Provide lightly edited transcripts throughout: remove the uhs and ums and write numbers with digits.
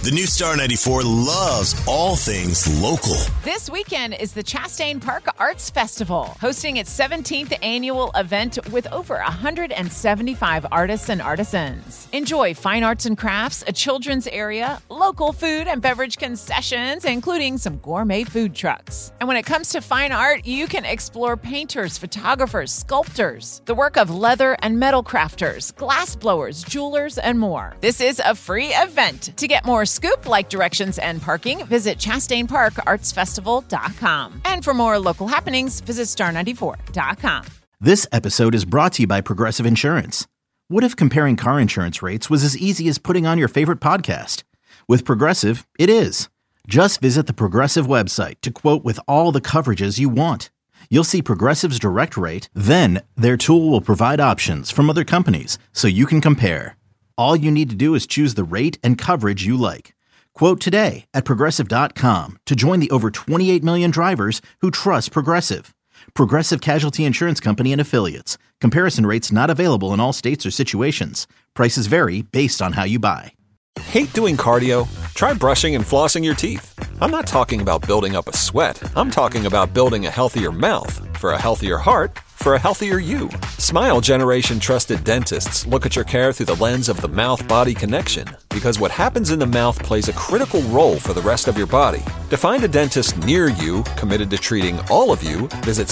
The new Star 94 loves all things local. This weekend is the Chastain Park Arts Festival, hosting its 17th annual event with over 175 artists and artisans. Enjoy fine arts and crafts, a children's area, local food and beverage concessions, including some gourmet food trucks. And when it comes to fine art, you can explore painters, photographers, sculptors, the work of leather and metal crafters, glass blowers, jewelers, and more. This is a free event. To get more scoop-like directions and parking, visit ChastainParkArtsFestival.com. And for more local happenings, visit Star94.com. This episode is brought to you by Progressive Insurance. What if comparing car insurance rates was as easy as putting on your favorite podcast? With Progressive, it is. Just visit the Progressive website to quote with all the coverages you want. You'll see Progressive's direct rate, then their tool will provide options from other companies so you can compare. All you need to do is choose the rate and coverage you like. Quote today at Progressive.com to join the over 28 million drivers who trust Progressive. Progressive Casualty Insurance Company and Affiliates. Comparison rates not available in all states or situations. Prices vary based on how you buy. Hate doing cardio? Try brushing and flossing your teeth. I'm not talking about building up a sweat. I'm talking about building a healthier mouth. For a healthier heart, for a healthier you. Smile Generation trusted dentists look at your care through the lens of the mouth-body connection, because what happens in the mouth plays a critical role for the rest of your body. To find a dentist near you committed to treating all of you, visit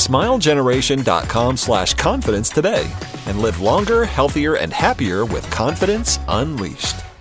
smilegeneration.com/confidence today and live longer, healthier, and happier with confidence unleashed.